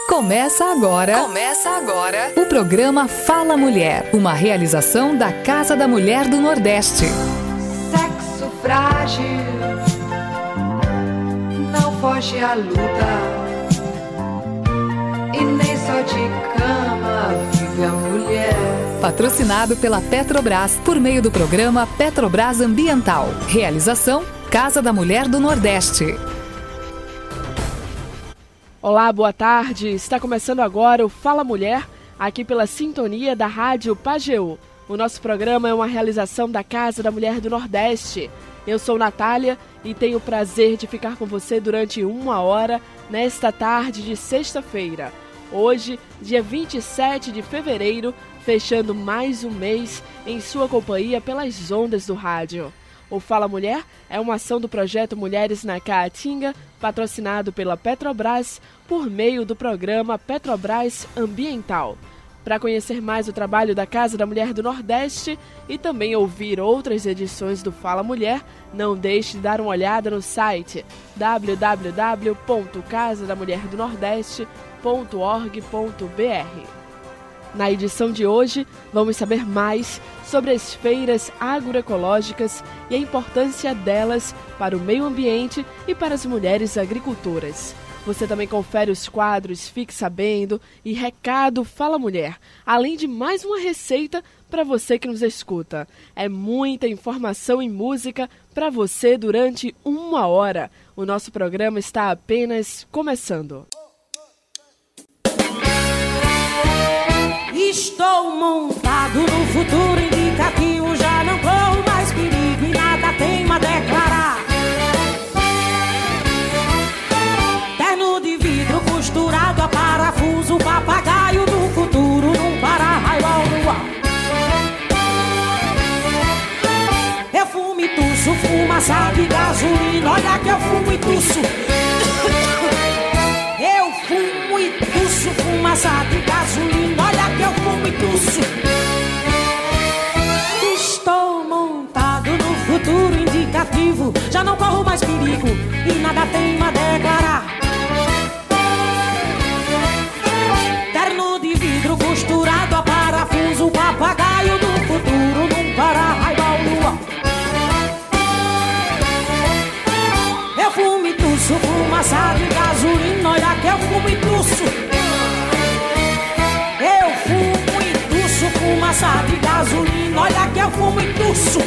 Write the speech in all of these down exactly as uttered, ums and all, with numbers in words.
Começa agora. Começa agora. O programa Fala Mulher, uma realização da Casa da Mulher do Nordeste. Sexo frágil, não foge à luta, e nem só de cama vive a mulher. Patrocinado pela Petrobras, por meio do programa Petrobras Ambiental. Realização Casa da Mulher do Nordeste. Olá, boa tarde. Está começando agora o Fala Mulher, aqui pela sintonia da Rádio Pajeú. O nosso programa é uma realização da Casa da Mulher do Nordeste. Eu sou Natália e tenho o prazer de ficar com você durante uma hora nesta tarde de sexta-feira. Hoje, dia vinte e sete de fevereiro, fechando mais um mês em sua companhia pelas ondas do rádio. O Fala Mulher é uma ação do projeto Mulheres na Caatinga, patrocinado pela Petrobras, por meio do programa Petrobras Ambiental. Para conhecer mais o trabalho da Casa da Mulher do Nordeste e também ouvir outras edições do Fala Mulher, não deixe de dar uma olhada no site w w w ponto casa da mulher do nordeste ponto org ponto b r. Na edição de hoje, vamos saber mais sobre as feiras agroecológicas e a importância delas para o meio ambiente e para as mulheres agricultoras. Você também confere os quadros Fique Sabendo e Recado Fala Mulher, além de mais uma receita para você que nos escuta. É muita informação e música para você durante uma hora. O nosso programa está apenas começando. Estou montado no futuro indicativo, já não corro mais perigo e nada tenho a declarar. Terno de vidro costurado a parafuso, papagaio do futuro num para-raio no ar. Eu fumo e tuço, fumaça de gasolina, olha que eu fumo e tuço. Eu fumo e tuço, fumaça de gasolina, olha que eu fumo e tuço. Estou montado no futuro indicativo, já não corro mais perigo e nada tenho a declarar. Terno de vidro costurado a parafuso, papagaio do futuro num para-raio no ar. Eu fumo e tuço, fumaça de gasolina, olha que eu fumo e tuço. Eu fumo e tuço, fumaça de gasolina, olha que eu fumo e tuço.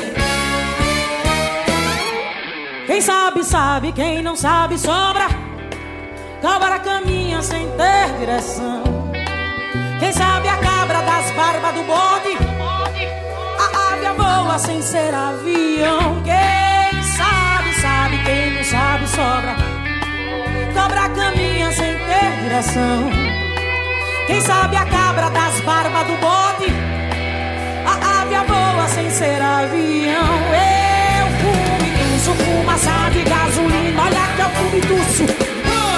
Quem sabe, sabe, quem não sabe, sobra. Cabra caminha sem ter direção. Quem sabe a cabra das barbas do bode, a ave voa sem ser avião. Quem sabe, sabe, quem não sabe, sobra. Cabra caminha sem ter direção. Quem sabe a cabra das barbas do bode, a ave voa sem ser avião. Eu fumo e tuço, fumaça de gasolina, olha que eu fumo e tuço.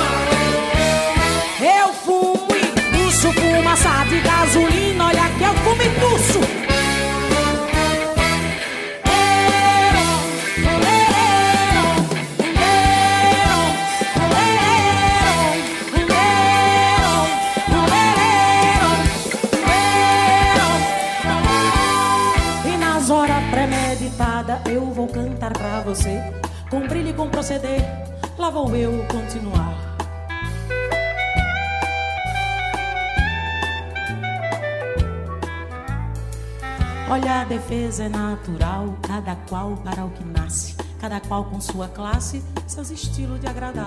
Eu fumo e tuço, fumaça de gasolina, olha que eu fumo e tuço. Eu vou cantar pra você, com brilho e com proceder, lá vou eu continuar. Olha, a defesa é natural, cada qual para o que nasce, cada qual com sua classe, seus estilos de agradar.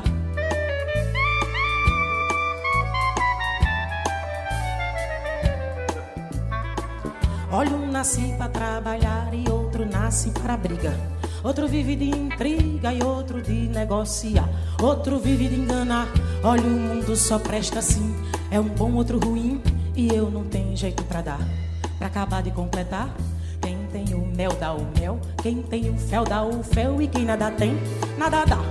Olha, um nasce pra trabalhar e outro nasce pra briga. Outro vive de intriga e outro de negociar. Outro vive de enganar. Olha, o mundo só presta assim. É um bom, outro ruim, e eu não tenho jeito pra dar. Pra acabar de completar, quem tem o mel dá o mel, quem tem o fel dá o fel, e quem nada tem, nada dá.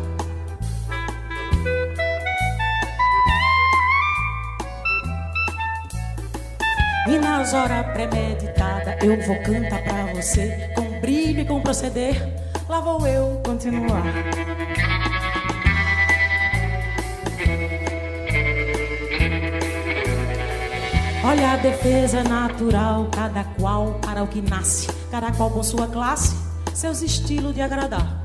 E nas horas premeditadas eu vou cantar pra você, com brilho e com proceder, lá vou eu continuar. Olha a defesa natural, cada qual para o que nasce, cada qual com sua classe, seus estilos de agradar.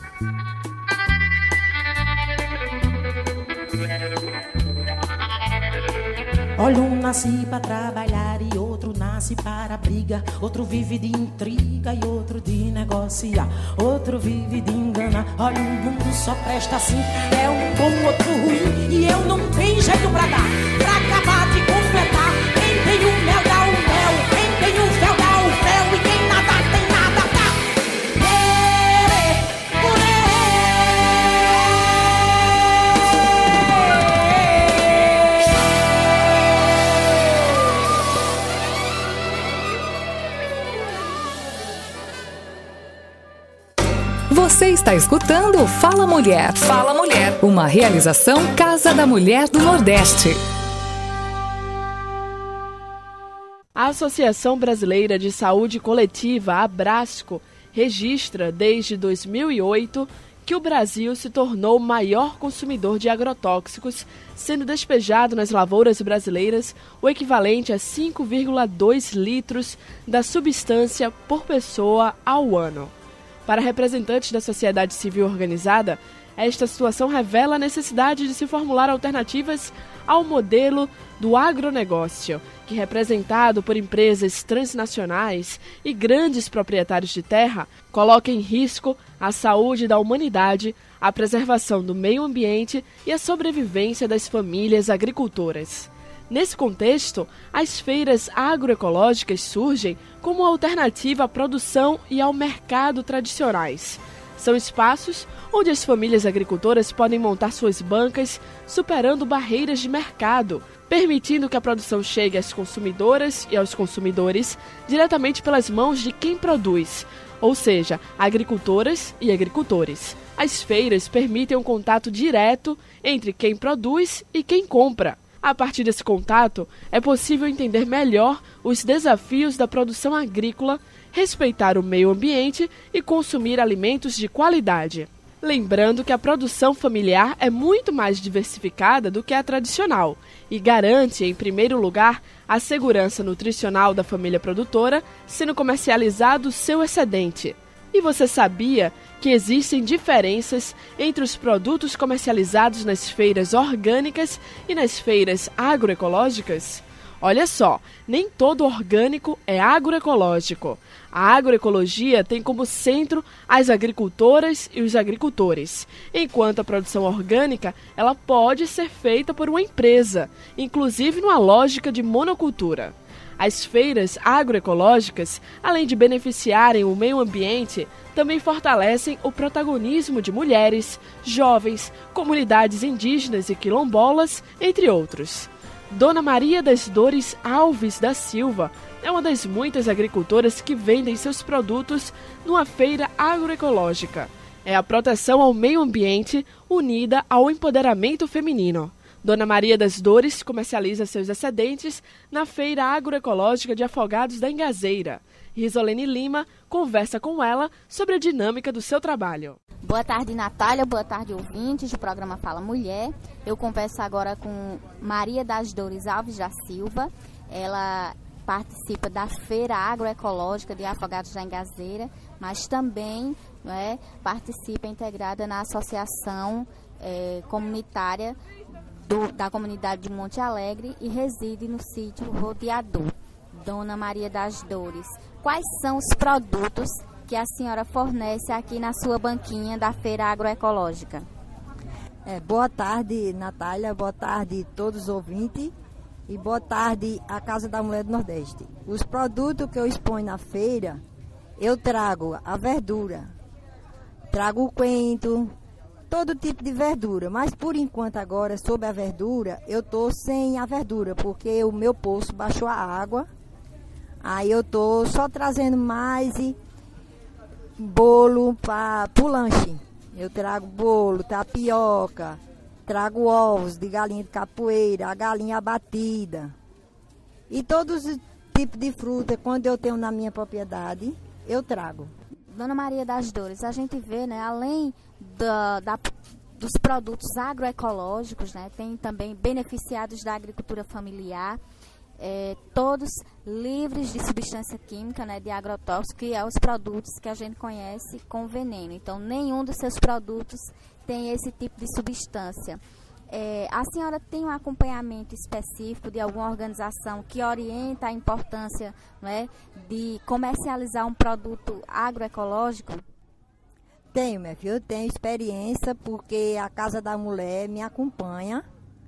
Olha, um nasce para trabalhar e outro nasce para briga. Outro vive de intriga e outro de negociar. Outro vive de enganar. Olha, o mundo só presta assim. É um bom, outro ruim. E eu não tenho jeito pra dar, pra acabar de completar. Quem tem o mel dá o mel. Quem tem o fel dá o fel. E quem nada tem nada dá. Você está escutando Fala Mulher. Fala Mulher. Uma realização Casa da Mulher do Nordeste. A Associação Brasileira de Saúde Coletiva, Abrasco, registra desde dois mil e oito que o Brasil se tornou o maior consumidor de agrotóxicos, sendo despejado nas lavouras brasileiras o equivalente a cinco vírgula dois litros da substância por pessoa ao ano. Para representantes da sociedade civil organizada, esta situação revela a necessidade de se formular alternativas ao modelo do agronegócio, que, representado por empresas transnacionais e grandes proprietários de terra, coloca em risco a saúde da humanidade, a preservação do meio ambiente e a sobrevivência das famílias agricultoras. Nesse contexto, as feiras agroecológicas surgem como alternativa à produção e ao mercado tradicionais. São espaços onde as famílias agricultoras podem montar suas bancas, superando barreiras de mercado, permitindo que a produção chegue às consumidoras e aos consumidores diretamente pelas mãos de quem produz, ou seja, agricultoras e agricultores. As feiras permitem um contato direto entre quem produz e quem compra. A partir desse contato, é possível entender melhor os desafios da produção agrícola, respeitar o meio ambiente e consumir alimentos de qualidade. Lembrando que a produção familiar é muito mais diversificada do que a tradicional e garante, em primeiro lugar, a segurança nutricional da família produtora, sendo comercializado seu excedente. E você sabia que existem diferenças entre os produtos comercializados nas feiras orgânicas e nas feiras agroecológicas? Olha só, nem todo orgânico é agroecológico. A agroecologia tem como centro as agricultoras e os agricultores, enquanto a produção orgânica ela pode ser feita por uma empresa, inclusive numa lógica de monocultura. As feiras agroecológicas, além de beneficiarem o meio ambiente, também fortalecem o protagonismo de mulheres, jovens, comunidades indígenas e quilombolas, entre outros. Dona Maria das Dores Alves da Silva é uma das muitas agricultoras que vendem seus produtos numa feira agroecológica. É a proteção ao meio ambiente unida ao empoderamento feminino. Dona Maria das Dores comercializa seus excedentes na Feira Agroecológica de Afogados da Engazeira. Risolene Lima conversa com ela sobre a dinâmica do seu trabalho. Boa tarde, Natália. Boa tarde, ouvintes do programa Fala Mulher. Eu converso agora com Maria das Dores Alves da Silva. Ela participa da Feira Agroecológica de Afogados da Engazeira, mas também não é, participa integrada na Associação é, Comunitária Do, da comunidade de Monte Alegre e reside no sítio Rodeador. Dona Maria das Dores, quais são os produtos que a senhora fornece aqui na sua banquinha da Feira Agroecológica? É, boa tarde, Natália, boa tarde a todos os ouvintes e boa tarde à Casa da Mulher do Nordeste. Os produtos que eu exponho na feira, eu trago a verdura, trago o coentro, todo tipo de verdura, mas por enquanto agora, sobre a verdura, eu tô sem a verdura, porque o meu poço baixou a água, aí eu tô só trazendo mais bolo para o lanche. Eu trago bolo, tapioca, trago ovos de galinha de capoeira, a galinha abatida, e todos os tipos de fruta, quando eu tenho na minha propriedade, eu trago. Dona Maria das Dores, a gente vê, né, além da, da, dos produtos agroecológicos, né, tem também beneficiados da agricultura familiar. é, todos livres de substância química, né, de agrotóxico, que é os produtos que a gente conhece com veneno. Então, nenhum dos seus produtos tem esse tipo de substância. É, a senhora tem um acompanhamento específico de alguma organização que orienta a importância, não é, de comercializar um produto agroecológico? Tenho, minha filha, eu tenho experiência porque a Casa da Mulher me acompanha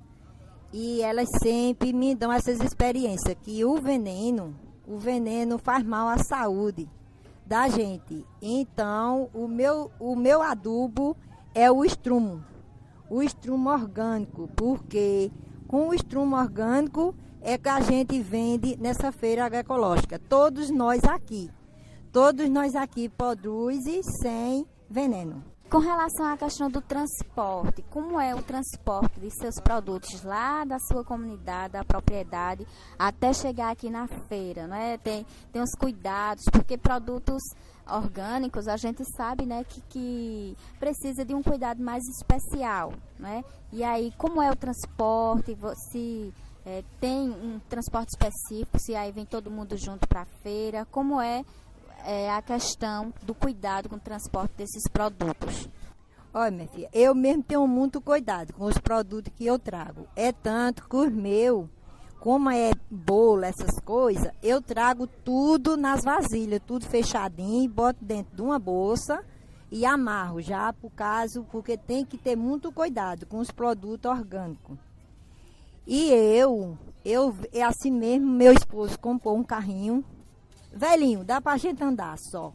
e elas sempre me dão essas experiências, que o veneno, o veneno faz mal à saúde da gente. Então, o meu, o meu adubo é o estrumo, o estrumo orgânico, porque com o estrumo orgânico é que a gente vende nessa feira agroecológica. Todos nós aqui, todos nós aqui produzem sem veneno. Com relação à questão do transporte, como é o transporte de seus produtos lá da sua comunidade, da propriedade, até chegar aqui na feira, não é? Tem, tem os cuidados, porque produtos orgânicos a gente sabe, né, que, que precisa de um cuidado mais especial, né? E aí, como é o transporte? Se é, tem um transporte específico, se aí vem todo mundo junto para a feira, como é É a questão do cuidado com o transporte desses produtos? Olha, minha filha, eu mesmo tenho muito cuidado com os produtos que eu trago. É tanto que os meus, como é bolo, essas coisas, eu trago tudo nas vasilhas, tudo fechadinho, boto dentro de uma bolsa e amarro já, por caso, porque tem que ter muito cuidado com os produtos orgânicos. E eu, eu, é assim mesmo, meu esposo comprou um carrinho, velhinho, dá pra gente andar só.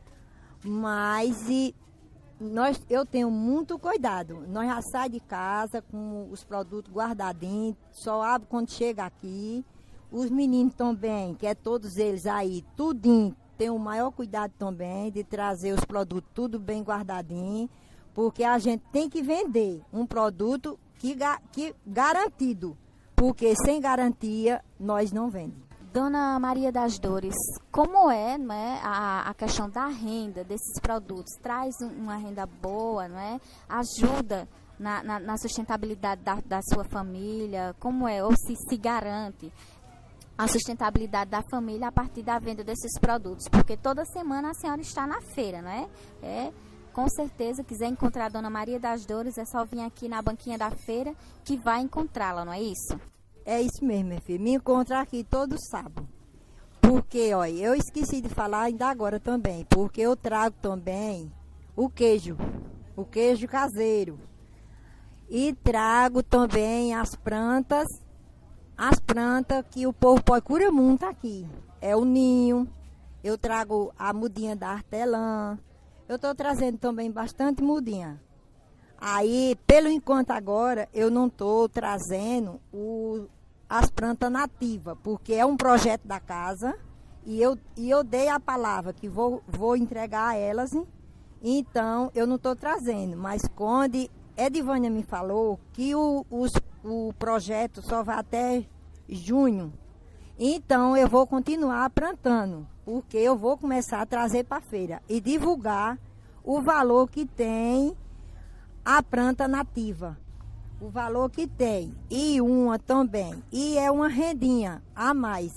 Mas e, nós, eu tenho muito cuidado. Nós já saímos de casa com os produtos guardadinhos, só abre quando chega aqui. Os meninos também, que é todos eles aí, tudinho, tem o maior cuidado também de trazer os produtos tudo bem guardadinho, porque a gente tem que vender um produto que, que garantido, porque sem garantia nós não vendemos. Dona Maria das Dores, como é, não é, a, a questão da renda desses produtos? Traz uma renda boa, não é? Ajuda na, na, na sustentabilidade da, da sua família? Como é? Ou se se garante a sustentabilidade da família a partir da venda desses produtos? Porque toda semana a senhora está na feira, não é? É, com certeza, quiser encontrar a Dona Maria das Dores, é só vir aqui na banquinha da feira que vai encontrá-la, não é isso? É isso mesmo, minha filha. Me encontrar aqui todo sábado. Porque, olha, eu esqueci de falar ainda agora também. Porque eu trago também o queijo. O queijo caseiro. E trago também as plantas. As plantas que o povo pode curar muito aqui. É o ninho. Eu trago a mudinha da hortelã. Eu estou trazendo também bastante mudinha. Aí, pelo enquanto agora, eu não estou trazendo o, as plantas nativas, porque é um projeto da casa e eu, e eu dei a palavra que vou, vou entregar a elas, hein? Então eu não estou trazendo. Mas quando Edivânia me falou que o, os, o projeto só vai até junho, então eu vou continuar plantando, porque eu vou começar a trazer para a feira e divulgar o valor que tem a planta nativa, o valor que tem, e uma também, e é uma rendinha a mais,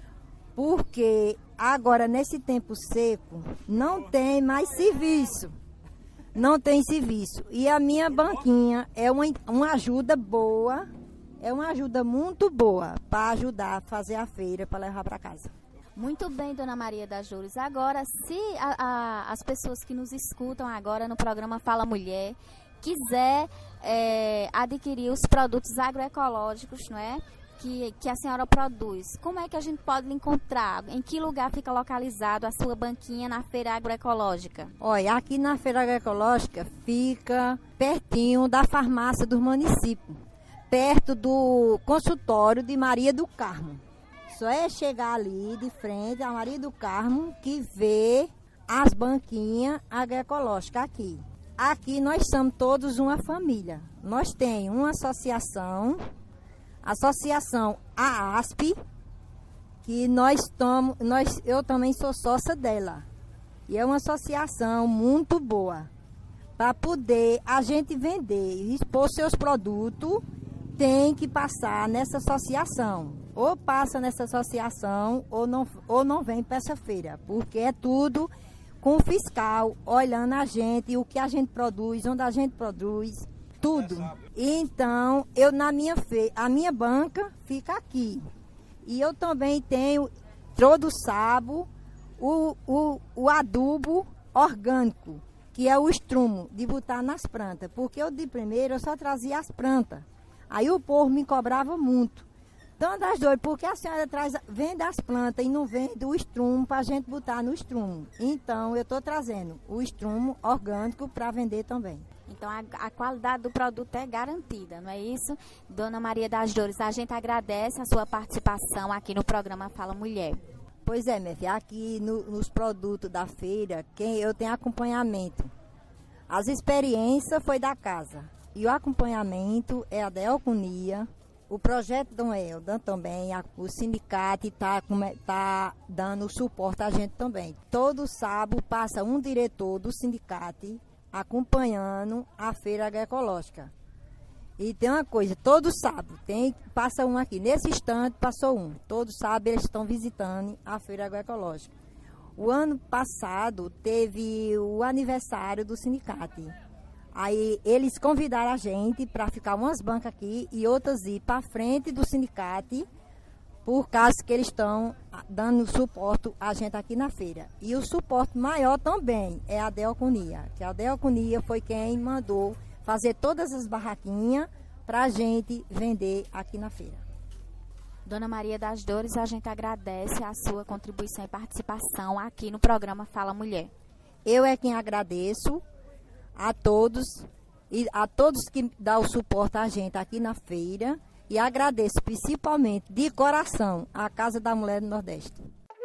porque agora nesse tempo seco não tem mais serviço, não tem serviço, e a minha banquinha é uma, uma ajuda boa, é uma ajuda muito boa para ajudar a fazer a feira para levar para casa. Muito bem, Dona Maria das Dores. Agora, se a, a, as pessoas que nos escutam agora no programa Fala Mulher quiser é, adquirir os produtos agroecológicos, não é? Que, que a senhora produz, como é que a gente pode encontrar? Em que lugar fica localizado a sua banquinha na Feira Agroecológica? Olha, aqui na Feira Agroecológica fica pertinho da farmácia do município, perto do consultório de Maria do Carmo. Só é chegar ali de frente a Maria do Carmo que vê as banquinhas agroecológicas aqui. Aqui nós somos todos uma família. Nós temos uma associação, associação A A S P, que nós tomamos, nós, eu também sou sócia dela. E é uma associação muito boa para poder a gente vender, expor seus produtos tem que passar nessa associação. Ou passa nessa associação ou não, ou não vem para essa feira, porque é tudo com o fiscal olhando a gente, o que a gente produz, onde a gente produz, tudo. Então, eu na minha feira, a minha banca fica aqui. E eu também tenho todo sábado o, o, o adubo orgânico, que é o estrumo de botar nas plantas, porque eu de primeiro eu só trazia as plantas. Aí o povo me cobrava muito. Então, das dois, porque a senhora traz, vende as plantas e não vende o estrumo para a gente botar no estrumo. Então, eu estou trazendo o estrumo orgânico para vender também. Então, a, a qualidade do produto é garantida, não é isso? Dona Maria das Dores, a gente agradece a sua participação aqui no programa Fala Mulher. Pois é, minha filha, aqui no, nos produtos da feira, quem eu tenho acompanhamento. As experiências foi da casa. E o acompanhamento é a Delconia. O projeto Dom Eldan também, a, o sindicato está tá dando suporte a gente também. Todo sábado passa um diretor do sindicato acompanhando a feira agroecológica. E tem uma coisa, todo sábado tem, passa um aqui. Nesse instante passou um. Todo sábado eles estão visitando a feira agroecológica. O ano passado teve o aniversário do sindicato. Aí eles convidaram a gente para ficar umas bancas aqui e outras ir para frente do sindicato, por causa que eles estão dando suporte a gente aqui na feira. E o suporte maior também é a Delconia, que a Delconia foi quem mandou fazer todas as barraquinhas para a gente vender aqui na feira. Dona Maria das Dores, a gente agradece a sua contribuição e participação aqui no programa Fala Mulher. Eu é quem agradeço a todos e a todos que dão o suporte a gente aqui na feira e agradeço principalmente de coração a Casa da Mulher do Nordeste.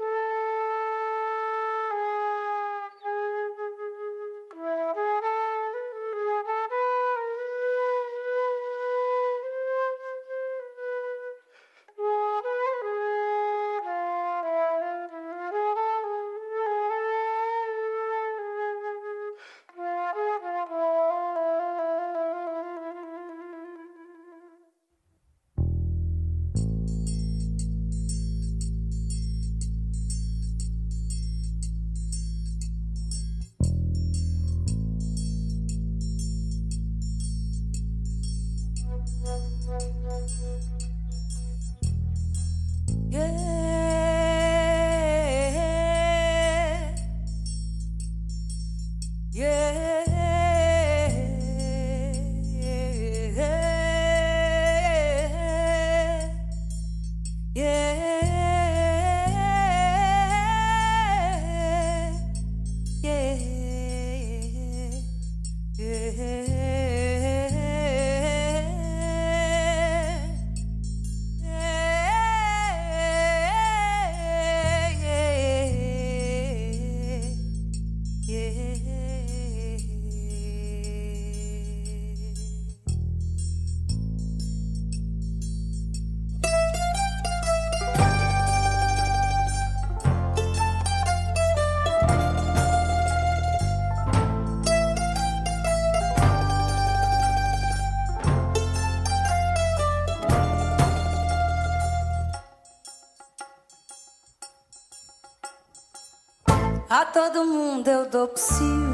A todo mundo eu dou psiu,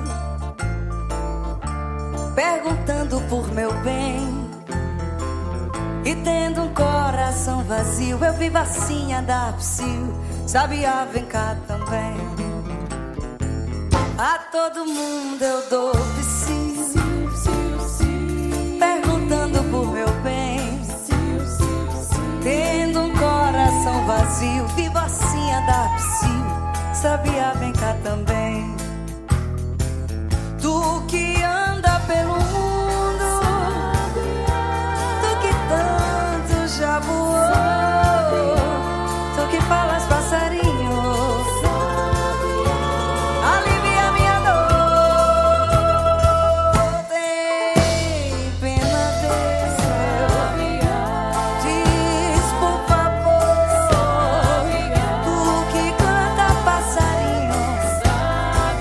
perguntando por meu bem. E tendo um coração vazio, eu vivo assim a dar psiu. Sabiá, vem cá também. A todo mundo eu dou psiu, perguntando por meu bem. Tendo um coração vazio, vivo assim a dar psiu. Sabiá, vem cá também. Tu que anda pelo mundo, tu que tanto já voou, tu que falas passarinho, alivia minha dor. Tem pena desse, diz por favor, tu que canta passarinho,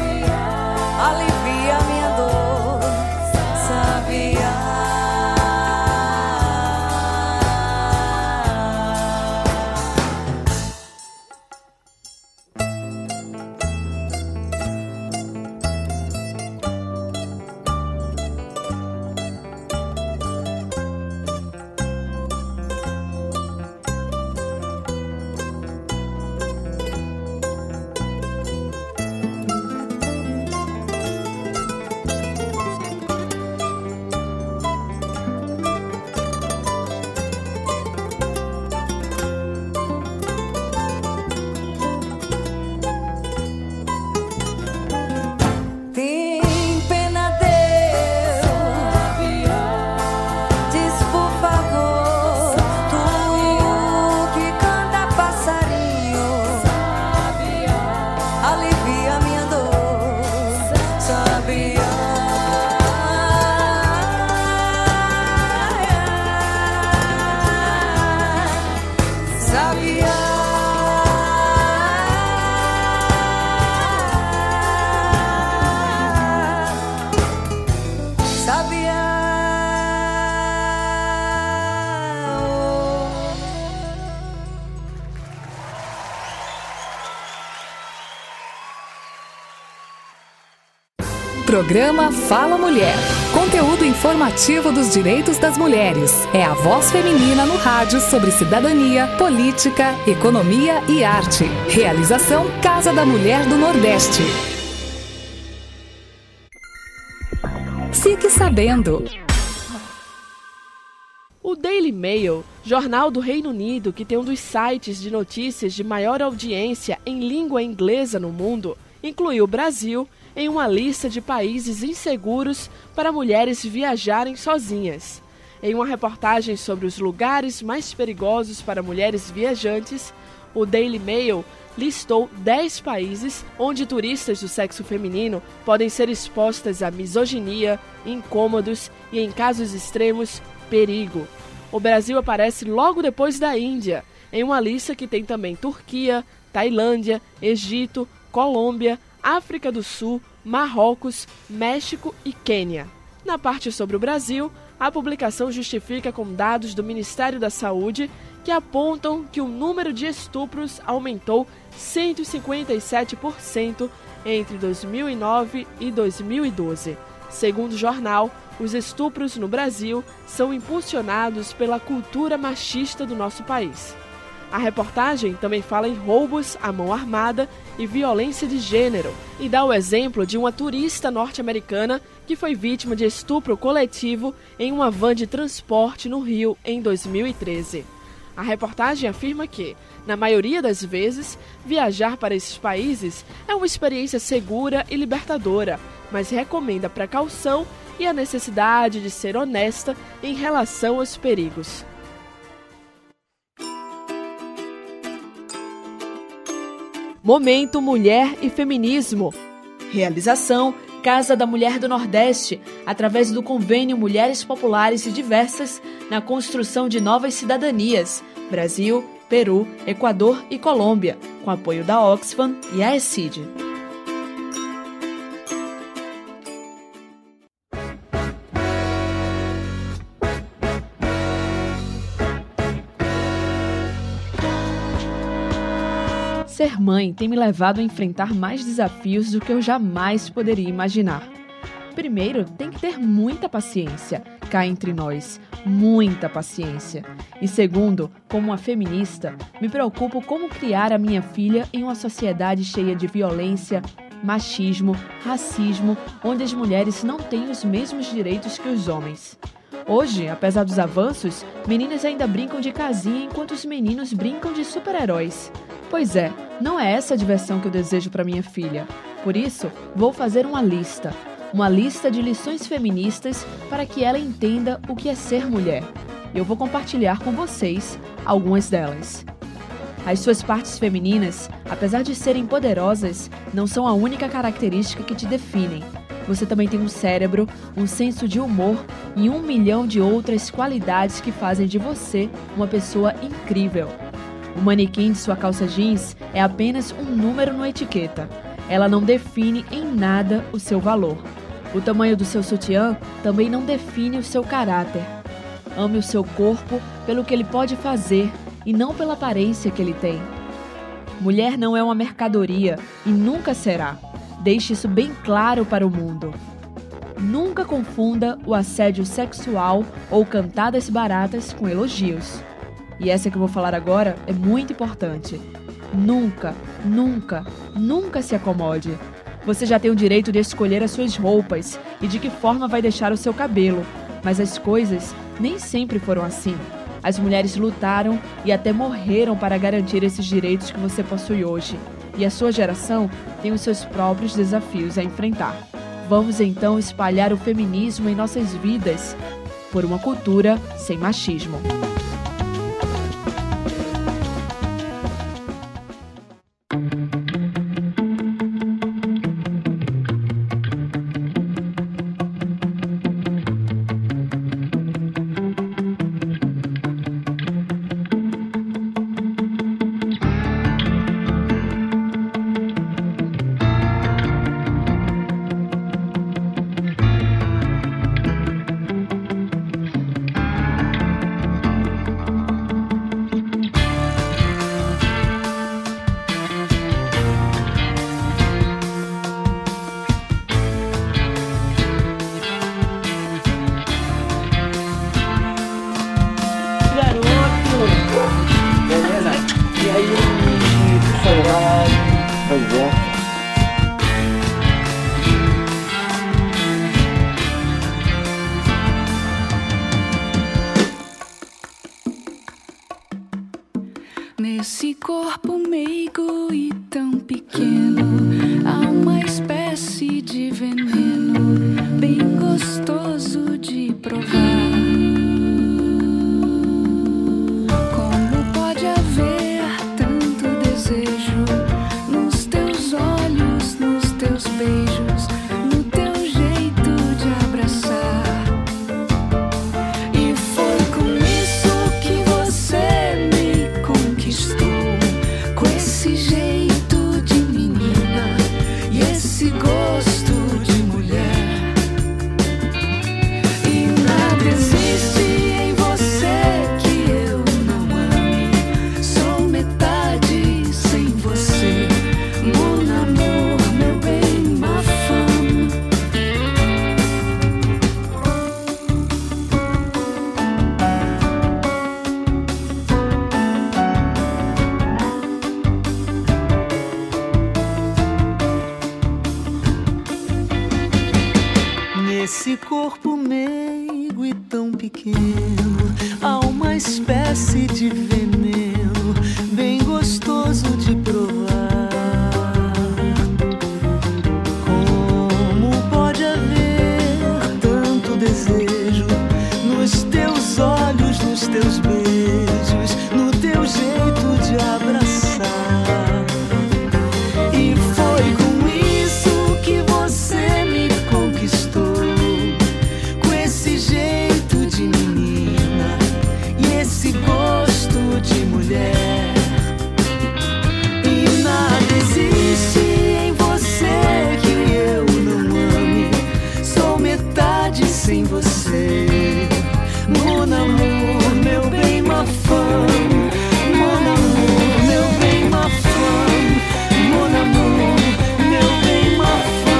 Programa Fala Mulher. Conteúdo informativo dos direitos das mulheres. É a voz feminina no rádio sobre cidadania, política, economia e arte. Realização Casa da Mulher do Nordeste. Fique sabendo. O Daily Mail, jornal do Reino Unido que tem um dos sites de notícias de maior audiência em língua inglesa no mundo, incluiu o Brasil em uma lista de países inseguros para mulheres viajarem sozinhas. Em uma reportagem sobre os lugares mais perigosos para mulheres viajantes, o Daily Mail listou dez países onde turistas do sexo feminino podem ser expostas à misoginia, incômodos e, em casos extremos, perigo. O Brasil aparece logo depois da Índia, em uma lista que tem também Turquia, Tailândia, Egito, Colômbia, África do Sul, Marrocos, México e Quênia. Na parte sobre o Brasil, a publicação justifica com dados do Ministério da Saúde que apontam que o número de estupros aumentou cento e cinquenta e sete por cento entre dois mil e nove e dois mil e doze. Segundo o jornal, os estupros no Brasil são impulsionados pela cultura machista do nosso país. A reportagem também fala em roubos à mão armada e violência de gênero e dá o exemplo de uma turista norte-americana que foi vítima de estupro coletivo em uma van de transporte no Rio em dois mil e treze. A reportagem afirma que, na maioria das vezes, viajar para esses países é uma experiência segura e libertadora, mas recomenda precaução e a necessidade de ser honesta em relação aos perigos. Momento Mulher e Feminismo. Realização Casa da Mulher do Nordeste, através do convênio Mulheres Populares e Diversas na construção de novas cidadanias, Brasil, Peru, Equador e Colômbia, com apoio da Oxfam e a ECID. Ser mãe tem me levado a enfrentar mais desafios do que eu jamais poderia imaginar. Primeiro, tem que ter muita paciência, cá entre nós, muita paciência. E segundo, como uma feminista, me preocupo como criar a minha filha em uma sociedade cheia de violência, machismo, racismo, onde as mulheres não têm os mesmos direitos que os homens. Hoje, apesar dos avanços, meninas ainda brincam de casinha enquanto os meninos brincam de super-heróis. Pois é, não é essa a diversão que eu desejo para minha filha. Por isso, vou fazer uma lista. Uma lista de lições feministas para que ela entenda o que é ser mulher. Eu vou compartilhar com vocês algumas delas. As suas partes femininas, apesar de serem poderosas, não são a única característica que te definem. Você também tem um cérebro, um senso de humor e um milhão de outras qualidades que fazem de você uma pessoa incrível. O manequim de sua calça jeans é apenas um número na etiqueta. Ela não define em nada o seu valor. O tamanho do seu sutiã também não define o seu caráter. Ame o seu corpo pelo que ele pode fazer e não pela aparência que ele tem. Mulher não é uma mercadoria e nunca será. Deixe isso bem claro para o mundo. Nunca confunda o assédio sexual ou cantadas baratas com elogios. E essa que eu vou falar agora é muito importante. Nunca, nunca, nunca se acomode. Você já tem o direito de escolher as suas roupas e de que forma vai deixar o seu cabelo. Mas as coisas nem sempre foram assim. As mulheres lutaram e até morreram para garantir esses direitos que você possui hoje. E a sua geração tem os seus próprios desafios a enfrentar. Vamos então espalhar o feminismo em nossas vidas por uma cultura sem machismo. Nesse corpo meigo e tão pequeno, há uma espécie de veneno bem gostoso de provar. Como pode haver tanto desejo nos teus olhos, nos teus beijos, no teu jeito de abraçar? E foi com isso que você me conquistou, com esse jeito de menina e esse gosto de mulher. E nada existe em você que eu não ame. Sou metade sem você, mon amour, meu bem, ma femme. Nesse corpo meigo e tão pequeno, há uma espécie de veneno bem gostoso de provar. Como pode haver tanto desejo nos teus olhos, nos teus beijos, no teu jeito de abraçar? E foi com isso que você me conquistou, jeito de menina e esse gosto de mulher. E nada existe em você que eu não ame. Sou metade sem você, mon amour, meu bem, ma femme. Mon amour, meu bem, ma femme. Mon amour, meu bem, ma femme.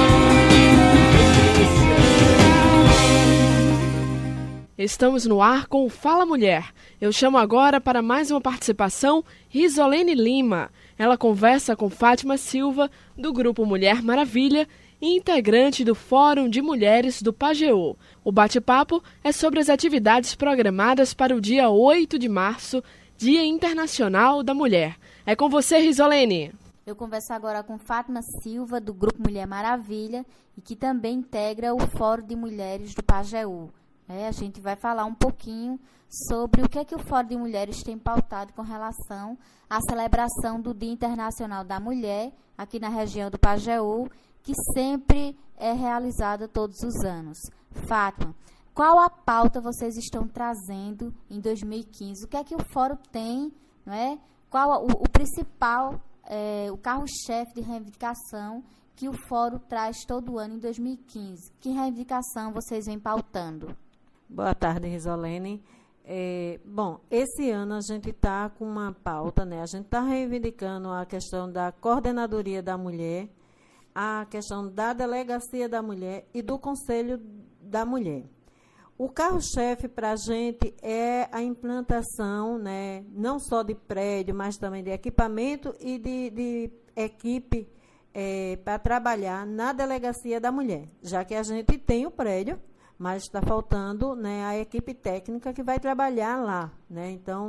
Estamos no ar com o Fala Mulher. Eu chamo agora para mais uma participação Risolene Lima. Ela conversa com Fátima Silva, do Grupo Mulher Maravilha, e integrante do Fórum de Mulheres do Pajeú. O bate-papo é sobre as atividades programadas para o dia oito de março, Dia Internacional da Mulher. É com você, Risolene. Eu converso agora com Fátima Silva, do Grupo Mulher Maravilha, e que também integra o Fórum de Mulheres do Pajeú. É, a gente vai falar um pouquinho sobre o que é que o Fórum de Mulheres tem pautado com relação à celebração do Dia Internacional da Mulher, aqui na região do Pajeú, que sempre é realizada todos os anos. Fátima, qual a pauta vocês estão trazendo em dois mil e quinze? O que é que o Fórum tem, não é? Qual o, o principal, é, o carro-chefe de reivindicação que o Fórum traz todo ano em dois mil e quinze? Que reivindicação vocês vêm pautando? Boa tarde, Risolene. É, bom, esse ano a gente está com uma pauta, né? A gente está reivindicando a questão da coordenadoria da mulher, a questão da delegacia da mulher e do conselho da mulher. O carro-chefe para a gente é a implantação, né, não só de prédio, mas também de equipamento e de, de equipe é, para trabalhar na delegacia da mulher, já que a gente tem o prédio, mas está faltando, né, a equipe técnica que vai trabalhar lá, né? Então,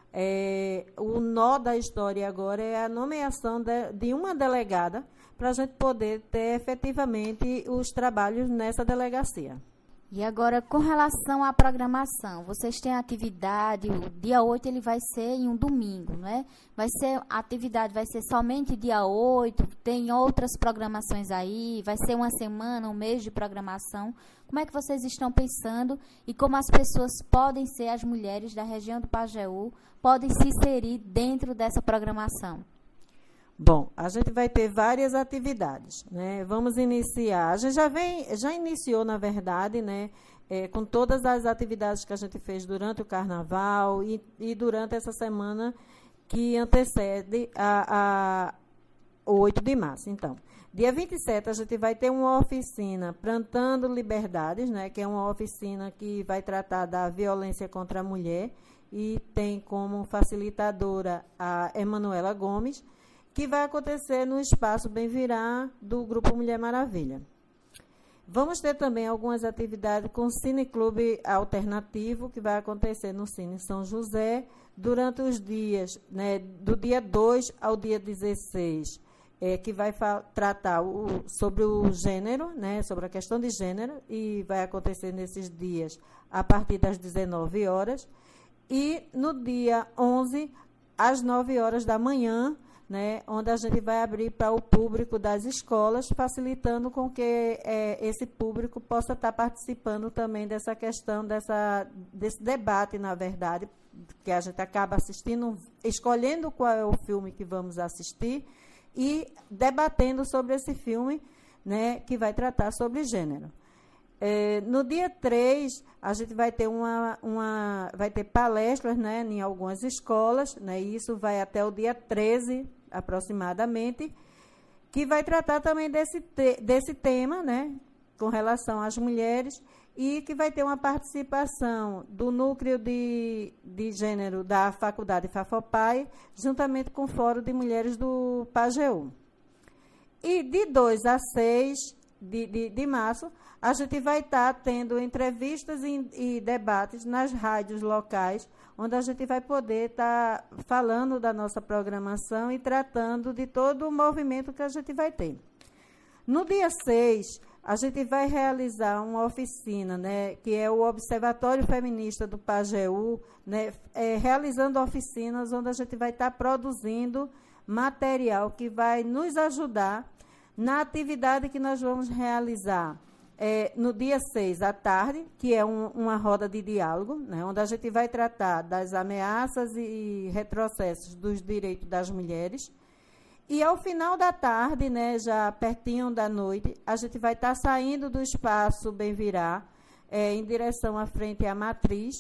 é, o nó da história agora é a nomeação de, de uma delegada para a gente poder ter efetivamente os trabalhos nessa delegacia. E agora, com relação à programação, vocês têm atividade, o dia oito ele vai ser em um domingo, não é? Vai ser, a atividade vai ser somente dia oito, tem outras programações aí, vai ser uma semana, um mês de programação. Como é que vocês estão pensando e como as pessoas podem ser, as mulheres da região do Pajeú, podem se inserir dentro dessa programação? Bom, a gente vai ter várias atividades, né? Vamos iniciar, a gente já, vem, já iniciou, na verdade, né, é, com todas as atividades que a gente fez durante o Carnaval e, e durante essa semana que antecede a, a oito de março. Então, dia vinte e sete, a gente vai ter uma oficina Plantando Liberdades, né, que é uma oficina que vai tratar da violência contra a mulher e tem como facilitadora a Emanuela Gomes, que vai acontecer no Espaço Bem Virá do Grupo Mulher Maravilha. Vamos ter também algumas atividades com o Cineclube Alternativo, que vai acontecer no Cine São José, durante os dias, né, do dia dois ao dia dezesseis, é, que vai tratar o, sobre o gênero, né, sobre a questão de gênero, e vai acontecer nesses dias a partir das dezenove horas. E no dia onze, às nove horas da manhã, né, onde a gente vai abrir para o público das escolas, facilitando com que é, esse público possa estar participando também dessa questão, dessa, desse debate, na verdade, que a gente acaba assistindo, escolhendo qual é o filme que vamos assistir e debatendo sobre esse filme, né, que vai tratar sobre gênero. É, no dia três, a gente vai ter, uma, uma, vai ter palestras, né, em algumas escolas, né, e isso vai até o dia treze, aproximadamente, que vai tratar também desse, te, desse tema, né, com relação às mulheres, e que vai ter uma participação do núcleo de, de gênero da Faculdade Fafopai, juntamente com o Fórum de Mulheres do Pajeú. E de dois a seis de, de, de março, a gente vai estar tendo entrevistas e, e debates nas rádios locais, onde a gente vai poder estar falando da nossa programação e tratando de todo o movimento que a gente vai ter. No dia seis, a gente vai realizar uma oficina, né, que é o Observatório Feminista do Pajeú, né, é, realizando oficinas onde a gente vai estar produzindo material que vai nos ajudar na atividade que nós vamos realizar é, no dia seis à tarde, que é um, uma roda de diálogo, né, onde a gente vai tratar das ameaças e retrocessos dos direitos das mulheres. E, ao final da tarde, né, já pertinho da noite, a gente vai estar saindo do espaço Bem Virá, é, em direção à frente à Matriz,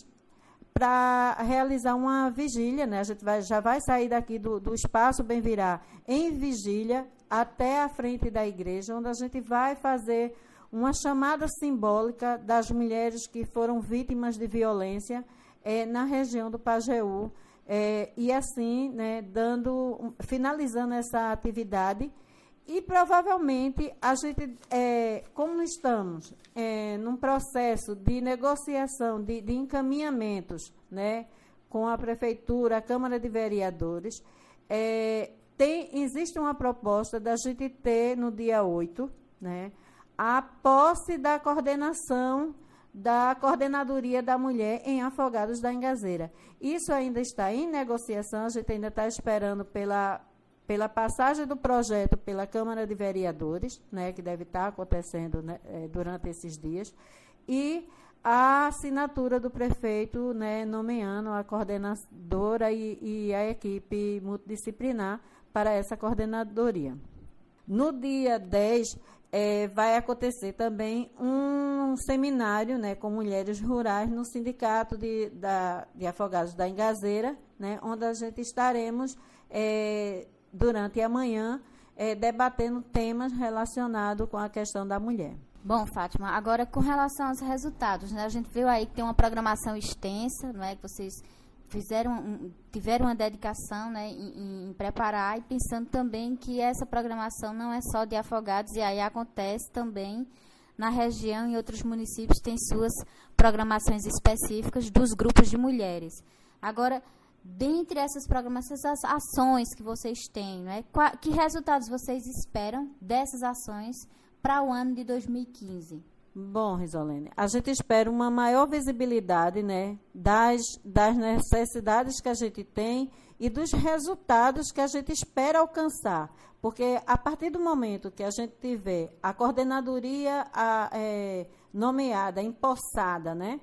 para realizar uma vigília, né? A gente vai, já vai sair daqui do, do espaço Bem Virá em vigília até a frente da igreja, onde a gente vai fazer uma chamada simbólica das mulheres que foram vítimas de violência é, na região do Pajeú, é, e assim, né, dando, finalizando essa atividade. E provavelmente a gente, é, como estamos é, num processo de negociação, de, de encaminhamentos, né, com a Prefeitura, a Câmara de Vereadores, é, tem, existe uma proposta da gente ter no dia oito, né, a posse da coordenação da Coordenadoria da Mulher em Afogados da Ingazeira. Isso ainda está em negociação, a gente ainda está esperando pela... pela passagem do projeto pela Câmara de Vereadores, né, que deve estar acontecendo, né, durante esses dias, e a assinatura do prefeito, né, nomeando a coordenadora e, e a equipe multidisciplinar para essa coordenadoria. No dia dez, é, vai acontecer também um seminário, né, com mulheres rurais no Sindicato de, da, de Afogados da Ingazeira, né, onde a gente estaremos... É, durante a manhã, é, debatendo temas relacionados com a questão da mulher. Bom, Fátima, agora com relação aos resultados, né, a gente viu aí que tem uma programação extensa, não é, que vocês fizeram, um, tiveram uma dedicação, né, em, em preparar, e pensando também que essa programação não é só de Afogados, e aí acontece também na região, em outros municípios tem suas programações específicas dos grupos de mulheres. Agora, dentre essas programações, essas ações que vocês têm, né? Que resultados vocês esperam dessas ações para o ano de dois mil e quinze? Bom, Risolene, a gente espera uma maior visibilidade, né, das, das necessidades que a gente tem e dos resultados que a gente espera alcançar. Porque, a partir do momento que a gente tiver a coordenadoria a, é, nomeada, empossada, né,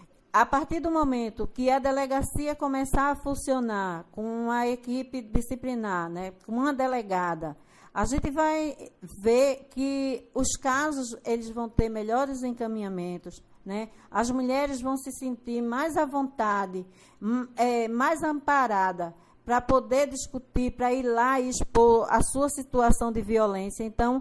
a partir do momento que a delegacia começar a funcionar com a equipe disciplinar, né, com uma delegada, a gente vai ver que os casos eles vão ter melhores encaminhamentos, né? As mulheres vão se sentir mais à vontade, é, mais amparada para poder discutir, para ir lá e expor a sua situação de violência. Então,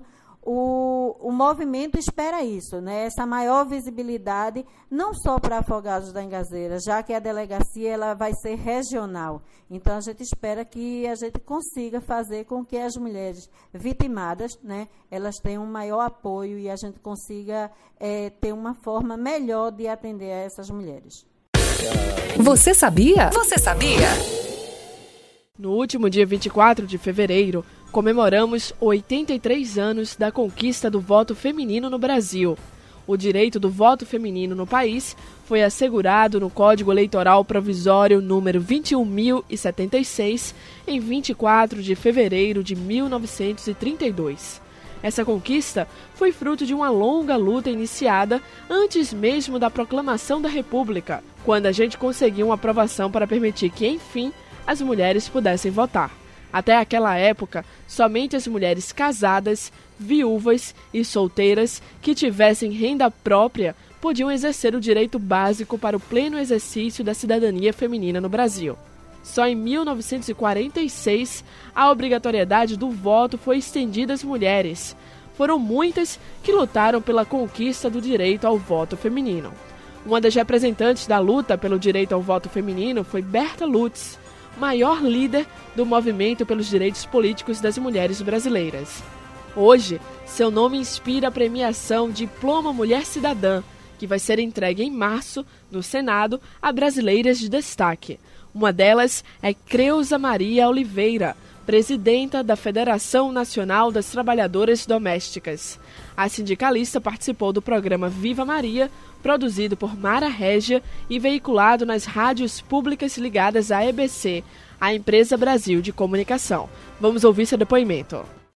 o, o movimento espera isso, né? Essa maior visibilidade, não só para Afogados da Engazeira, já que a delegacia ela vai ser regional. Então, a gente espera que a gente consiga fazer com que as mulheres vitimadas, né, elas tenham um maior apoio e a gente consiga é, ter uma forma melhor de atender a essas mulheres. Você sabia? Você sabia? No último dia vinte e quatro de fevereiro, comemoramos oitenta e três anos da conquista do voto feminino no Brasil. O direito do voto feminino no país foi assegurado no Código Eleitoral Provisório número vinte e um mil e setenta e seis, em vinte e quatro de fevereiro de mil novecentos e trinta e dois. Essa conquista foi fruto de uma longa luta iniciada antes mesmo da proclamação da República, quando a gente conseguiu uma aprovação para permitir que, enfim, as mulheres pudessem votar. Até aquela época, somente as mulheres casadas, viúvas e solteiras que tivessem renda própria podiam exercer o direito básico para o pleno exercício da cidadania feminina no Brasil. Só em mil novecentos e quarenta e seis, a obrigatoriedade do voto foi estendida às mulheres. Foram muitas que lutaram pela conquista do direito ao voto feminino. Uma das representantes da luta pelo direito ao voto feminino foi Berta Lutz, maior líder do movimento pelos direitos políticos das mulheres brasileiras. Hoje, seu nome inspira a premiação Diploma Mulher Cidadã, que vai ser entregue em março, no Senado, a brasileiras de destaque. Uma delas é Creuza Maria Oliveira, presidenta da Federação Nacional das Trabalhadoras Domésticas. A sindicalista participou do programa Viva Maria, produzido por Mara Régia e veiculado nas rádios públicas ligadas à E B C, a Empresa Brasil de Comunicação. Vamos ouvir seu depoimento.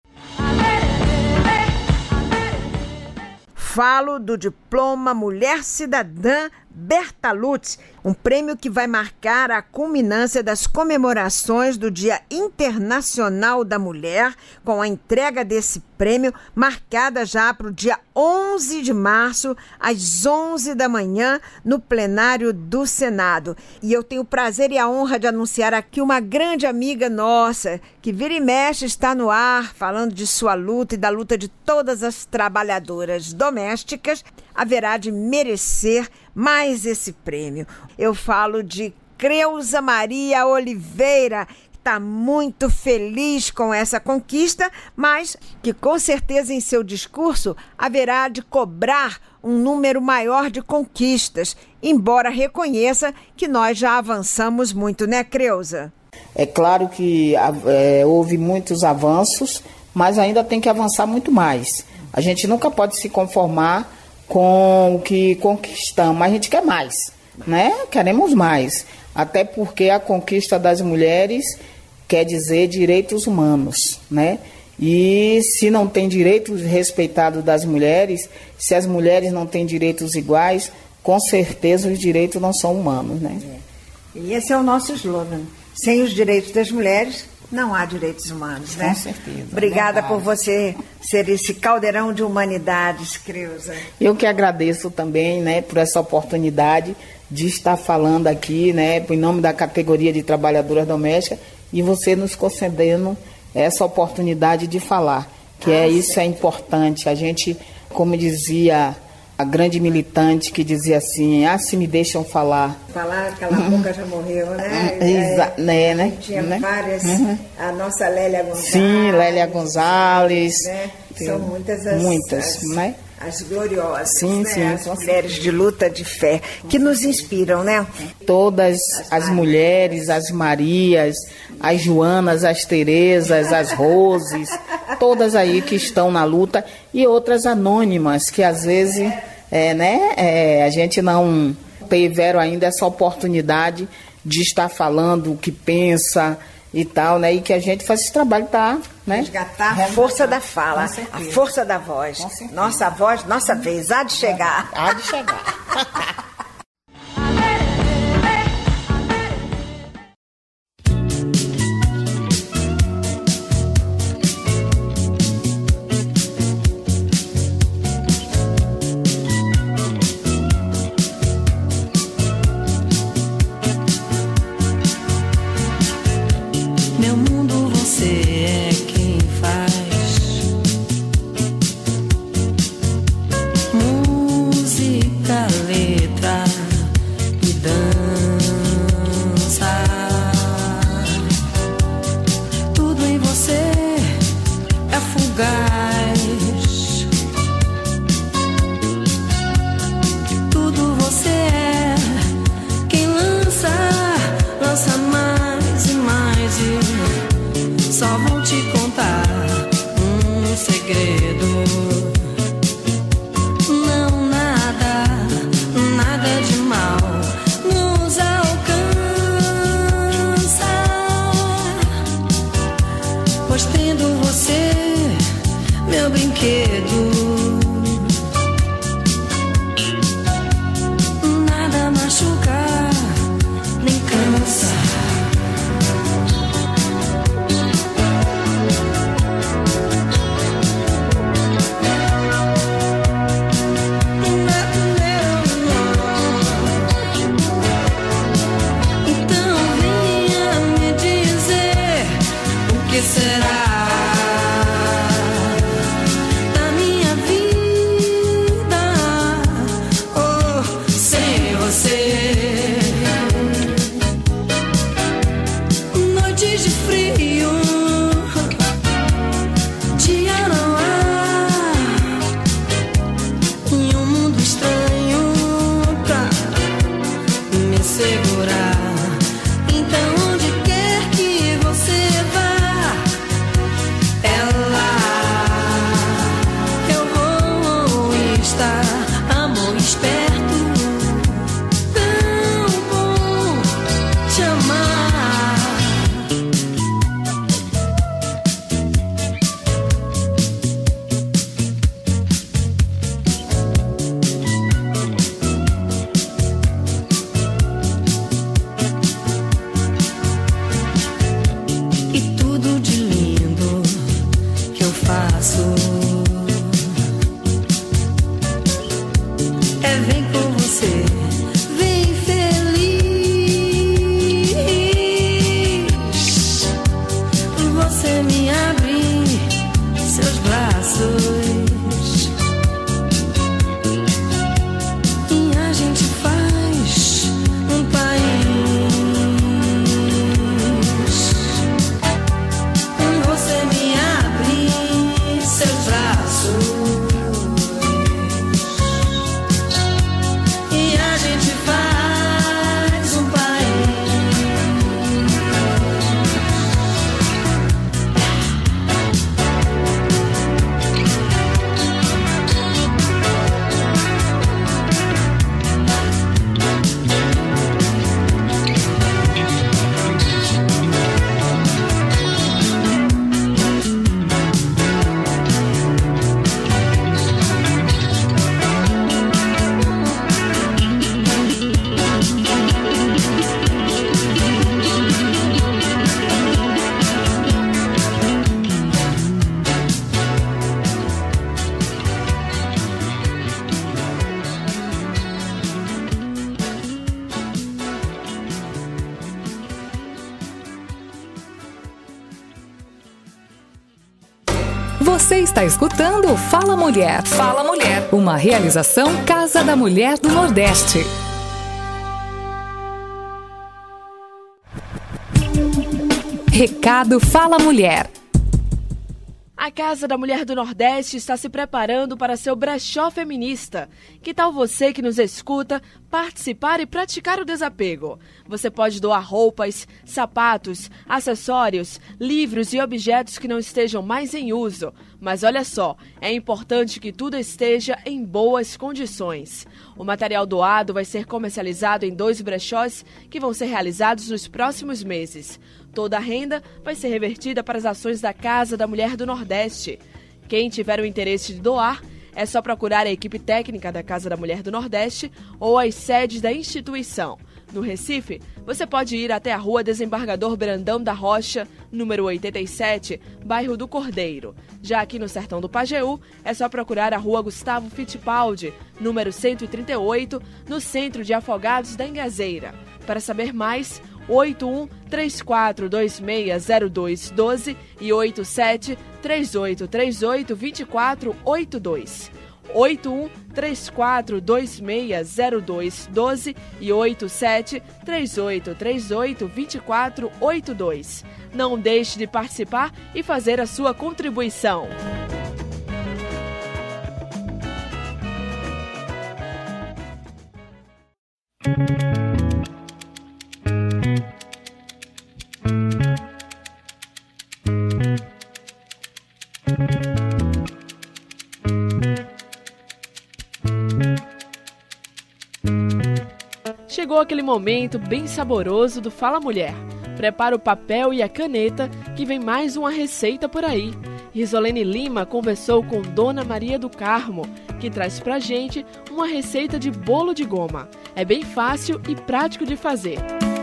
Falo do Diploma Mulher Cidadã Berta Lutz, um prêmio que vai marcar a culminância das comemorações do Dia Internacional da Mulher, com a entrega desse prêmio marcada já para o dia onze de março, às onze da manhã, no plenário do Senado. E eu tenho o prazer e a honra de anunciar aqui uma grande amiga nossa, que vira e mexe está no ar, falando de sua luta e da luta de todas as trabalhadoras domésticas, haverá de merecer mais esse prêmio. Eu falo de Creuza Maria Oliveira, que está muito feliz com essa conquista, mas que com certeza em seu discurso haverá de cobrar um número maior de conquistas, embora reconheça que nós já avançamos muito, né, Creuza? É claro que é, houve muitos avanços, mas ainda tem que avançar muito mais. A gente nunca pode se conformar com o que conquistamos, mas a gente quer mais, né? Queremos mais, até porque a conquista das mulheres quer dizer direitos humanos, né? E se não tem direitos respeitados das mulheres, se as mulheres não têm direitos iguais, com certeza os direitos não são humanos, né? É. E esse é o nosso slogan. Sem os direitos das mulheres, não há direitos humanos, né? Com certeza. Obrigada por você ser esse caldeirão de humanidades, Creuza. Eu que agradeço também, né, por essa oportunidade de estar falando aqui, né, em nome da categoria de trabalhadoras domésticas, e você nos concedendo essa oportunidade de falar, que ah, é isso certo. É importante. A gente, como dizia a grande militante, que dizia assim, ah, se me deixam falar. Falar, aquela boca já morreu, né? Exa é, né, né? Tinha né? várias, uhum. A nossa Lélia Gonzalez. Sim, Lélia Gonzalez. Né? São muitas as, muitas, as, né? as gloriosas, sim, né? Sim, as mulheres de luta de fé, que nos inspiram, né? Todas as, as mulheres, as Marias, as Joanas, as Terezas, as Roses, todas aí que estão na luta, e outras anônimas, que às vezes é, né, é, a gente não tiveram ainda essa oportunidade de estar falando o que pensa e tal, né? E que a gente faz esse trabalho, tá? Né? Resgatar a força da fala, a força da voz. Nossa voz, nossa vez, há de chegar. Há de chegar. gás. Tudo você é, quem lança, lança mais e mais. E só vou te contar um segredo. Não, nada, nada de mal nos alcança, pois tendo você, meu brinquedo, nada machuca, nem cansa. Então venha me dizer o que será da minha vida, oh, sem você. Noites de frio, dia não há, em um mundo estranho pra me segurar. Então onde quer que você vá, é lá que eu vou estar. Amor esperto, tão bom te amar. E tudo de lindo que eu faço é vem com você, vem feliz. Você me abre seus braços e a gente faz um país. Você me abre seus braços e a gente faz um país. Você está escutando Fala Mulher. Fala Mulher. Uma realização Casa da Mulher do Nordeste. Recado Fala Mulher. A Casa da Mulher do Nordeste está se preparando para seu brechó feminista. Que tal você que nos escuta participar e praticar o desapego? Você pode doar roupas, sapatos, acessórios, livros e objetos que não estejam mais em uso. Mas olha só, é importante que tudo esteja em boas condições. O material doado vai ser comercializado em dois brechós que vão ser realizados nos próximos meses. Toda a renda vai ser revertida para as ações da Casa da Mulher do Nordeste. Quem tiver o interesse de doar, é só procurar a equipe técnica da Casa da Mulher do Nordeste ou as sedes da instituição. No Recife, você pode ir até a Rua Desembargador Brandão da Rocha, número oitenta e sete, bairro do Cordeiro. Já aqui no Sertão do Pajeú, é só procurar a Rua Gustavo Fittipaldi, número cento e trinta e oito, no Centro de Afogados da Ingazeira. Para saber mais, oito um três quatro dois seis zero dois um dois e oito sete três oito três oito dois quatro oito dois. oito um três quatro dois seis zero dois um dois e oito sete três oito três oito dois quatro oito dois. Não deixe de participar e fazer a sua contribuição. Chegou aquele momento bem saboroso do Fala Mulher. Prepara o papel e a caneta que vem mais uma receita por aí. Risolene Lima conversou com Dona Maria do Carmo, que traz pra gente uma receita de bolo de goma. É bem fácil e prático de fazer.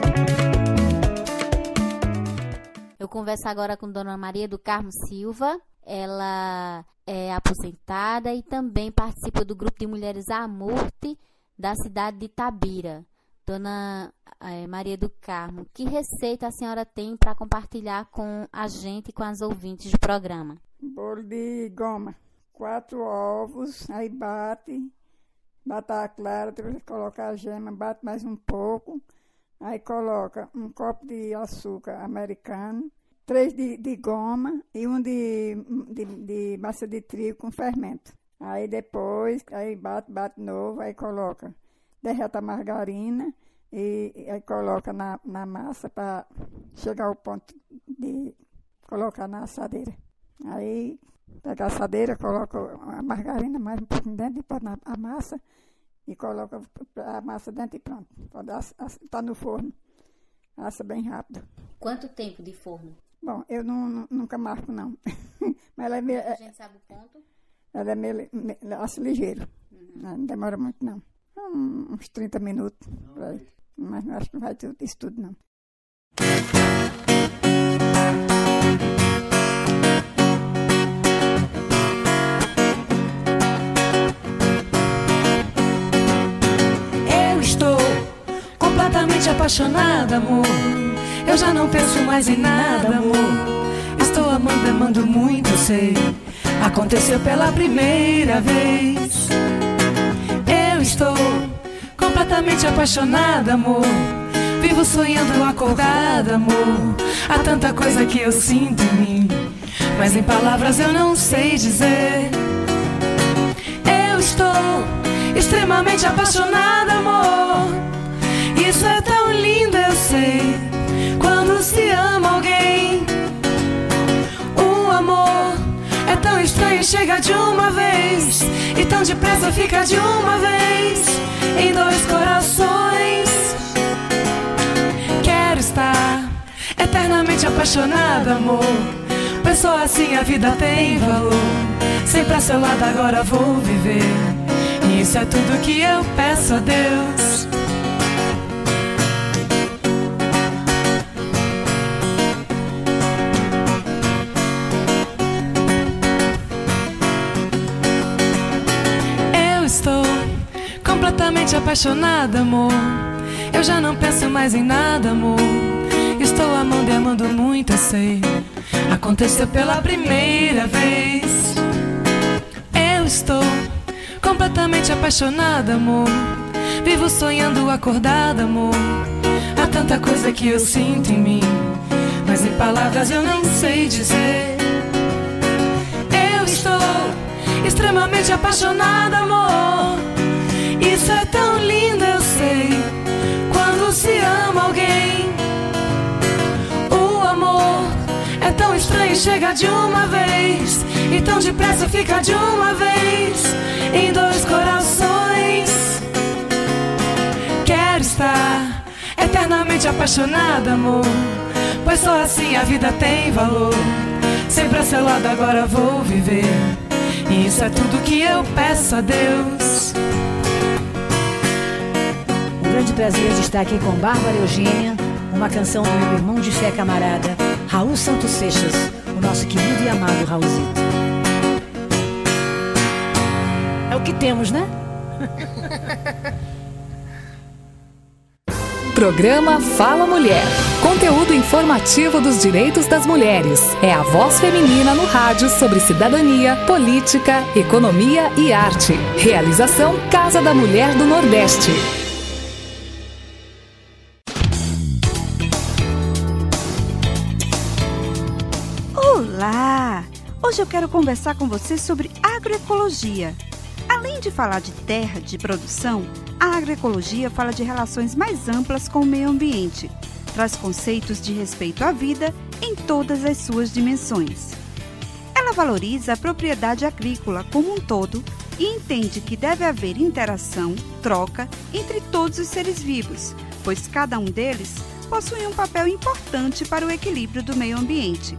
Eu converso agora com Dona Maria do Carmo Silva. Ela é aposentada e também participa do grupo de mulheres Amurte da cidade de Itabira. Dona eh, Maria do Carmo, que receita a senhora tem para compartilhar com a gente e com as ouvintes do programa? Bolo de goma. Quatro ovos, aí bate, bata a clara, depois coloca a gema, bate mais um pouco, aí coloca um copo de açúcar americano, três de, de goma e um de, de, de massa de trigo com fermento. Aí depois, aí bate, bate novo, aí coloca, derreta a margarina e, e aí coloca na, na massa para chegar ao ponto de colocar na assadeira. Aí pega a assadeira, coloca a margarina mais um pouquinho dentro e põe na a massa e coloca a massa dentro e pronto. Está no forno. Assa bem rápido. Quanto tempo de forno? Bom, eu não, nunca marco não. Mas ela é meio, a gente sabe o ponto? Ela é meio, meio assa ligeiro. Uhum. Não demora muito não. Um, uns trinta minutos. Não, mas não acho que não vai ter isso tudo não. Eu estou completamente apaixonada, amor. Eu já não penso mais em nada, amor. Estou amando, amando muito, eu sei. Aconteceu pela primeira vez. Eu estou completamente apaixonada, amor. Vivo sonhando acordada, amor. Há tanta coisa que eu sinto em mim, mas em palavras eu não sei dizer. Eu estou extremamente apaixonada, amor. Isso é tão lindo, eu sei. Quando se ama alguém, o amor é tão estranho, chega de uma vez e tão depressa fica de uma vez em dois corações. Quero estar eternamente apaixonada, amor. Pessoa assim a vida tem valor. Sempre a seu lado agora vou viver. E isso é tudo que eu peço a Deus. Estou completamente apaixonada, amor. Eu já não penso mais em nada, amor. Estou amando e amando muito, eu sei. Aconteceu pela primeira vez. Eu estou completamente apaixonada, amor. Vivo sonhando acordada, amor. Há tanta coisa que eu sinto em mim, mas em palavras eu não sei dizer. Eu estou extremamente apaixonada, amor. Isso é tão lindo, eu sei. Quando se ama alguém, o amor é tão estranho, chega de uma vez e tão depressa fica de uma vez em dois corações. Quero estar eternamente apaixonada, amor. Pois só assim a vida tem valor. Sempre a seu lado agora vou viver. E isso é tudo que eu peço a Deus. Um grande prazer de estar aqui com Bárbara Eugênia, uma canção do meu irmão de fé camarada, Raul Santos Seixas, o nosso querido e amado Raulzito. É o que temos, né? Programa Fala Mulher. Com conteúdo informativo dos direitos das mulheres. É a voz feminina no rádio sobre cidadania, política, economia e arte. Realização Casa da Mulher do Nordeste. Olá! Hoje eu quero conversar com você sobre agroecologia. Além de falar de terra, de produção, a agroecologia fala de relações mais amplas com o meio ambiente. Traz conceitos de respeito à vida em todas as suas dimensões. Ela valoriza a propriedade agrícola como um todo e entende que deve haver interação, troca entre todos os seres vivos, pois cada um deles possui um papel importante para o equilíbrio do meio ambiente.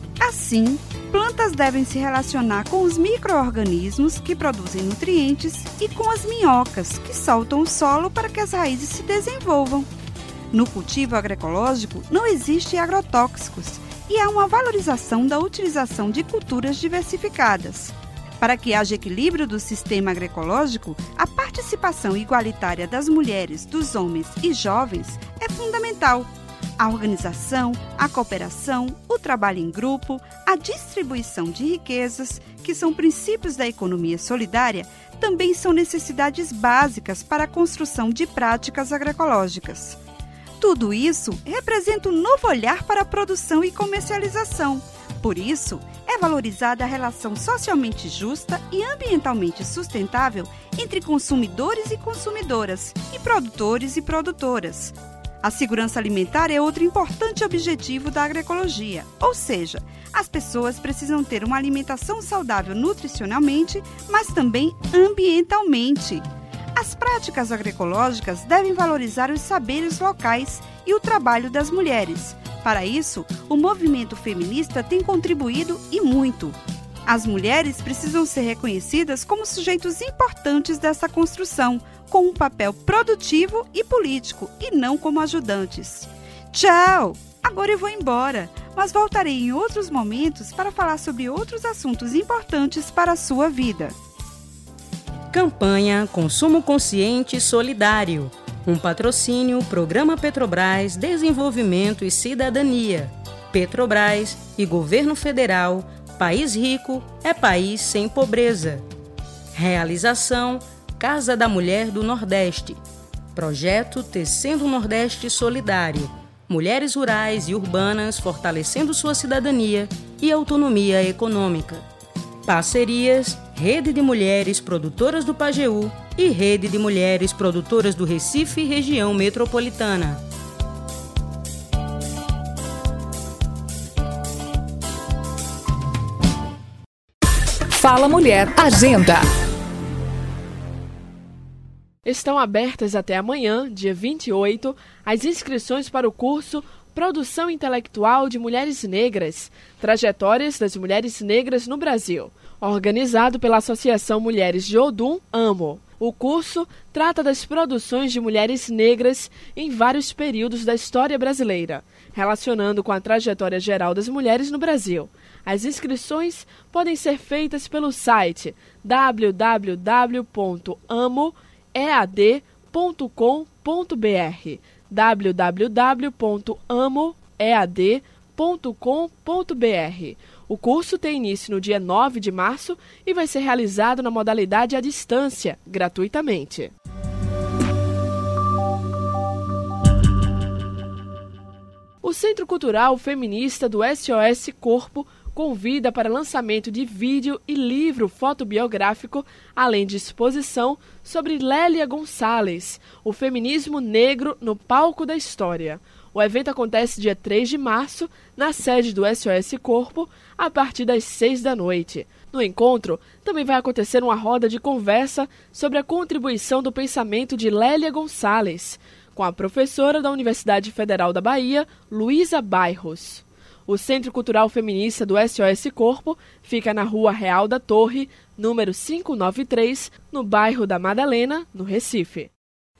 Assim, plantas devem se relacionar com os micro-organismos que produzem nutrientes e com as minhocas que soltam o solo para que as raízes se desenvolvam. No cultivo agroecológico não existem agrotóxicos e há uma valorização da utilização de culturas diversificadas. Para que haja equilíbrio do sistema agroecológico, a participação igualitária das mulheres, dos homens e jovens é fundamental. A organização, a cooperação, o trabalho em grupo, a distribuição de riquezas, que são princípios da economia solidária, também são necessidades básicas para a construção de práticas agroecológicas. Tudo isso representa um novo olhar para a produção e comercialização. Por isso, é valorizada a relação socialmente justa e ambientalmente sustentável entre consumidores e consumidoras, e produtores e produtoras. A segurança alimentar é outro importante objetivo da agroecologia, ou seja, as pessoas precisam ter uma alimentação saudável nutricionalmente, mas também ambientalmente. As práticas agroecológicas devem valorizar os saberes locais e o trabalho das mulheres. Para isso, o movimento feminista tem contribuído e muito. As mulheres precisam ser reconhecidas como sujeitos importantes dessa construção, com um papel produtivo e político, e não como ajudantes. Tchau! Agora eu vou embora, mas voltarei em outros momentos para falar sobre outros assuntos importantes para a sua vida. Campanha Consumo Consciente e Solidário. Um patrocínio Programa Petrobras, Desenvolvimento e Cidadania. Petrobras e Governo Federal. País rico é país sem pobreza. Realização Casa da Mulher do Nordeste. Projeto Tecendo o Nordeste Solidário. Mulheres rurais e urbanas fortalecendo sua cidadania e autonomia econômica. Parcerias Rede de Mulheres Produtoras do Pajeú e Rede de Mulheres Produtoras do Recife e Região Metropolitana. Fala Mulher, Agenda. Estão abertas até amanhã, dia vinte e oito, as inscrições para o curso Produção Intelectual de Mulheres Negras, Trajetórias das Mulheres Negras no Brasil, organizado pela Associação Mulheres de Odum, AMO. O curso trata das produções de mulheres negras em vários períodos da história brasileira, relacionando com a trajetória geral das mulheres no Brasil. As inscrições podem ser feitas pelo site w w w ponto amo e a d ponto com ponto b r w w w ponto amo e a d ponto com ponto b r. O curso tem início no dia nove de março e vai ser realizado na modalidade à distância, gratuitamente. O Centro Cultural Feminista do S O S Corpo convida para lançamento de vídeo e livro fotobiográfico, além de exposição sobre Lélia Gonçalves, o feminismo negro no palco da história. O evento acontece dia três de março, na sede do S O S Corpo, a partir das seis da noite. No encontro, também vai acontecer uma roda de conversa sobre a contribuição do pensamento de Lélia Gonçalves, com a professora da Universidade Federal da Bahia, Luísa Bairros. O Centro Cultural Feminista do S O S Corpo fica na Rua Real da Torre, número quinhentos e noventa e três, no bairro da Madalena, no Recife.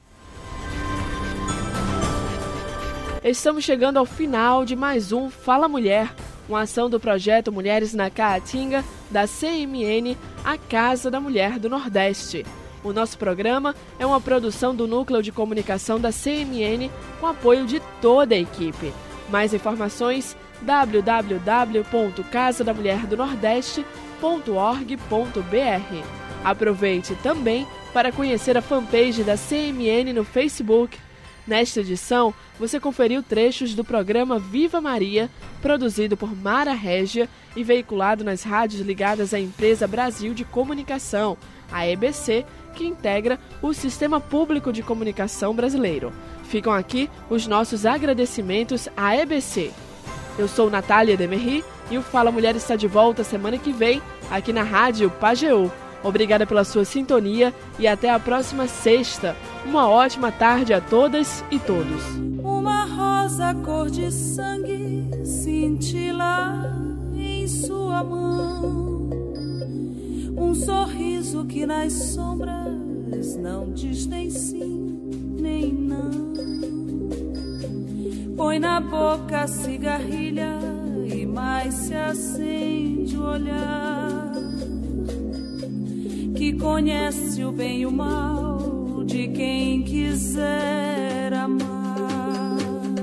Estamos chegando ao final de mais um Fala Mulher, uma ação do projeto Mulheres na Caatinga, da C M N, a Casa da Mulher do Nordeste. O nosso programa é uma produção do Núcleo de Comunicação da C M N, com apoio de toda a equipe. Mais informações w w w ponto casa da mulher do nordeste ponto org ponto b r. Aproveite também para conhecer a fanpage da C M N no Facebook. Nesta edição, você conferiu trechos do programa Viva Maria, produzido por Mara Régia e veiculado nas rádios ligadas à Empresa Brasil de Comunicação, a E B C, que integra o Sistema Público de Comunicação Brasileiro. Ficam aqui os nossos agradecimentos à E B C. Eu sou Natália Demerri e o Fala Mulher está de volta semana que vem, aqui na Rádio Pajeú. Obrigada pela sua sintonia e até a próxima sexta. Uma ótima tarde a todas e todos. Uma rosa cor de sangue cintila em sua mão. Um sorriso que nas sombras não diz nem sim, nem não. Põe na boca a cigarrilha e mais se acende o olhar. Que conhece o bem e o mal de quem quiser amar.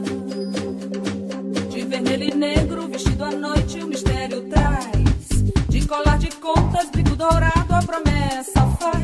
De vermelho e negro, vestido à noite, o mistério traz. De colar de contas, bico dourado, a promessa faz.